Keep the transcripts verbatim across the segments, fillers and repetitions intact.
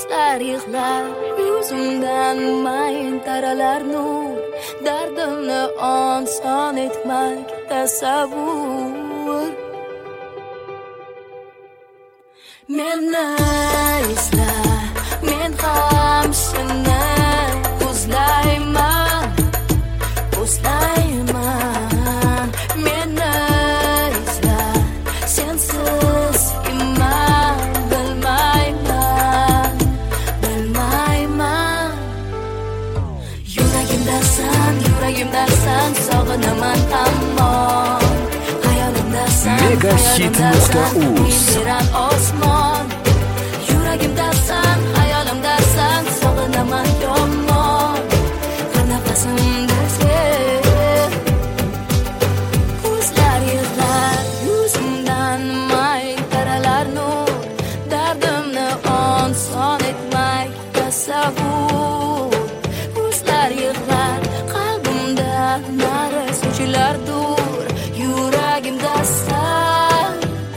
ko'zlar yig'lar yuzimdan mayin taralar nur dardimni oson etmak tasavvur meni izla men ham seni ko'zlayman ko'zlayman meni izla sensiz iman bilmayman bilmayman yuragimdasan yuragimdasan sog'inaman hamon hayolimdasan Megahit.uz osmon yuragimdasan hayolimdasan sog'inaman yomon har nafasimda sen ko'zlar yig'lar yuzimdan mayin taralar nur dardimni oson etmak tasavvur ko'zlar yig'lar qalbimda nari sochilar dur yuragimdasan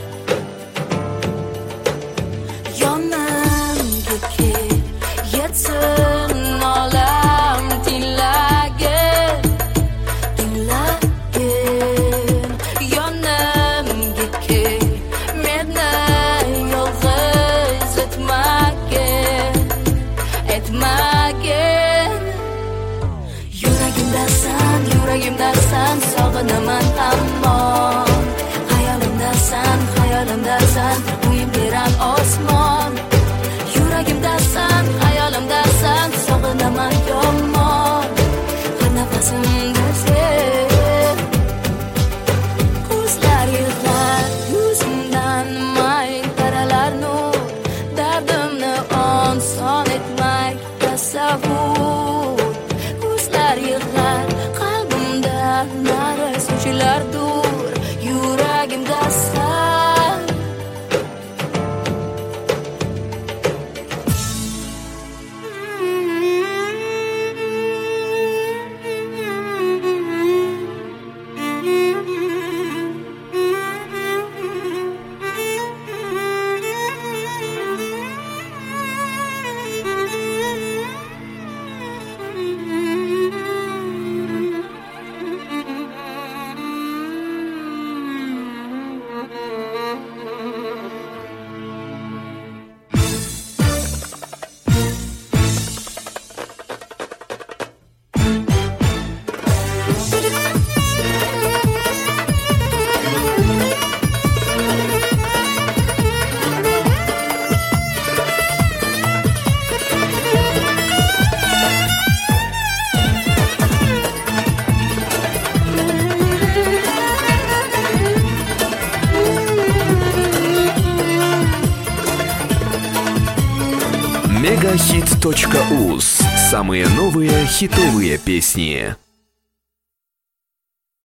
yonimga kel yetsin olam tinglagin tinglagin yonimga kel meni yolg'iz etmagin etmagin yuragimdasan yuragimdasan sog'inaman hamon hayolimdasan hayolimdasan uyim beran osmon yuragimdasan hayolimdasan sog'inaman yomon har nafasimda sen ko'zlar yig'lar yuzimdan mayin taralar nur dardimni oson etmak tasavvur ko'zlar yig'lar qalbimda nari sochilar dur yuragimdasan Megahit.uz. Самые новые хитовые песни.